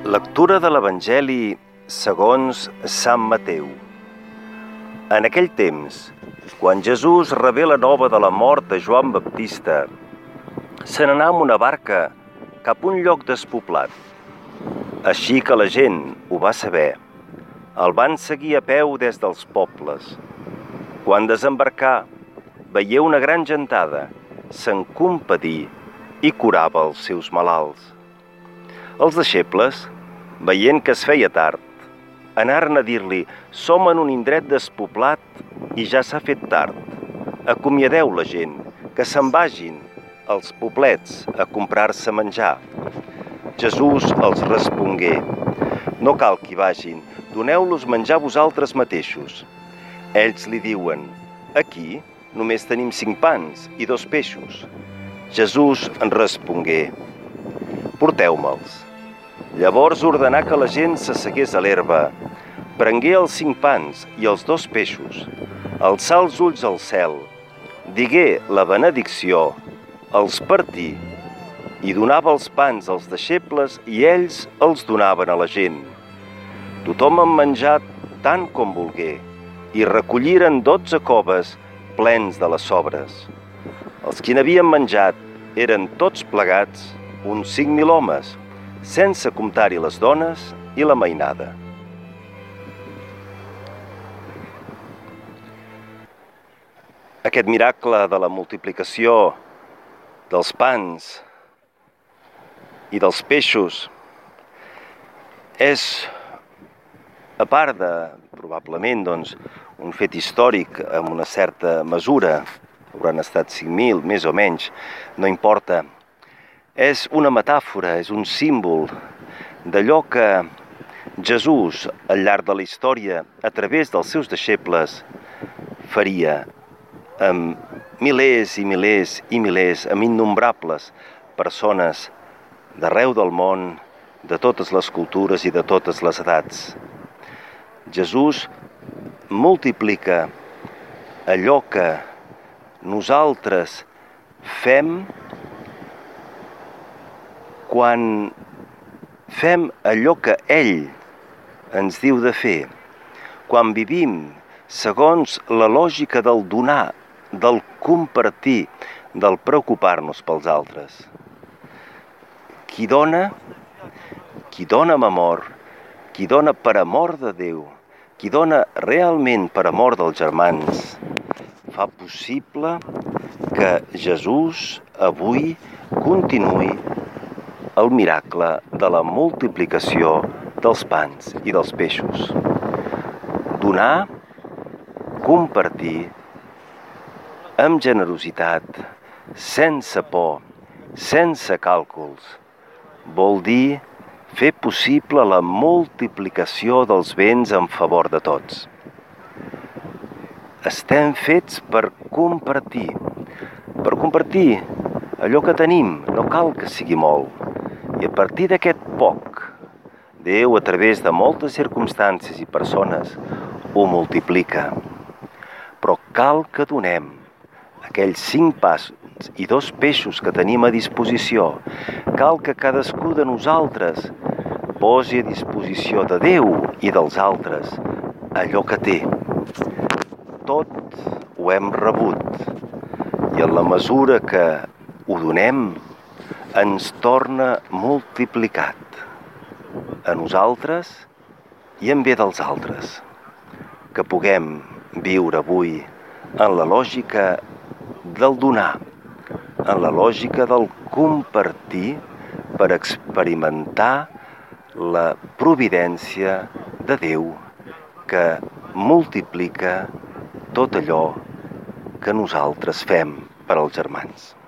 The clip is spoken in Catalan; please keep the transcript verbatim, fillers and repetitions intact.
Lectura de l'Evangeli segons Sant Mateu. En aquell temps, quan Jesús rebé la nova de la mort de Joan Baptista, se n'anà amb una barca cap a un lloc despoblat. Així que la gent ho va saber, el van seguir a peu des dels pobles. Quan desembarcà, veié una gran gentada, se'n compadí i curava els seus malalts. Els deixebles, veient que es feia tard, anaren a dir-li: «Som en un indret despoblat i ja s'ha fet tard. Acomiadeu la gent, que se'n vagin als poblets a comprar-se menjar». Jesús els respongué: «No cal que hi vagin, doneu-los menjar vosaltres mateixos». Ells li diuen: «Aquí només tenim cinc pans i dos peixos». Jesús en respongué: «Porteu-me'ls». Llavors ordenà que la gent s'assegués a l'herba, prengué els cinc pans i els dos peixos, alçà els ulls al cel, digué la benedicció, els partí i donava els pans als deixebles i ells els donaven a la gent. Tothom en menjà tant com volgué i recolliren dotze coves plens de les sobres. Els qui n'havien menjat eren tots plegats uns cinc mil homes, sense comptar-hi les dones i la mainada. Aquest miracle de la multiplicació dels pans i dels peixos és, a part de, probablement, doncs, un fet històric amb una certa mesura, hauran estat cinc mil, més o menys, no importa. És una metàfora, és un símbol d'allò que Jesús, al llarg de la història, a través dels seus deixebles, faria amb milers i milers i milers, amb innombrables persones d'arreu del món, de totes les cultures i de totes les edats. Jesús multiplica allò que nosaltres fem quan fem allò que ell ens diu de fer, quan vivim segons la lògica del donar, del compartir, del preocupar-nos pels altres. Qui dona, qui dona amb amor, qui dona per amor de Déu, qui dona realment per amor dels germans, fa possible que Jesús avui continuï el miracle de la multiplicació dels pans i dels peixos. Donar, compartir, amb generositat, sense por, sense càlculs, vol dir fer possible la multiplicació dels béns en favor de tots. Estem fets per compartir, per compartir allò que tenim, no cal que sigui molt. I a partir d'aquest poc, Déu, a través de moltes circumstàncies i persones, ho multiplica. Però cal que donem aquells cinc pans i dos peixos que tenim a disposició. Cal que cadascú de nosaltres posi a disposició de Déu i dels altres allò que té. Tot ho hem rebut i en la mesura que ho donem, ens torna multiplicat a nosaltres i en bé dels altres. Que puguem viure avui en la lògica del donar, en la lògica del compartir per experimentar la providència de Déu que multiplica tot allò que nosaltres fem per als germans.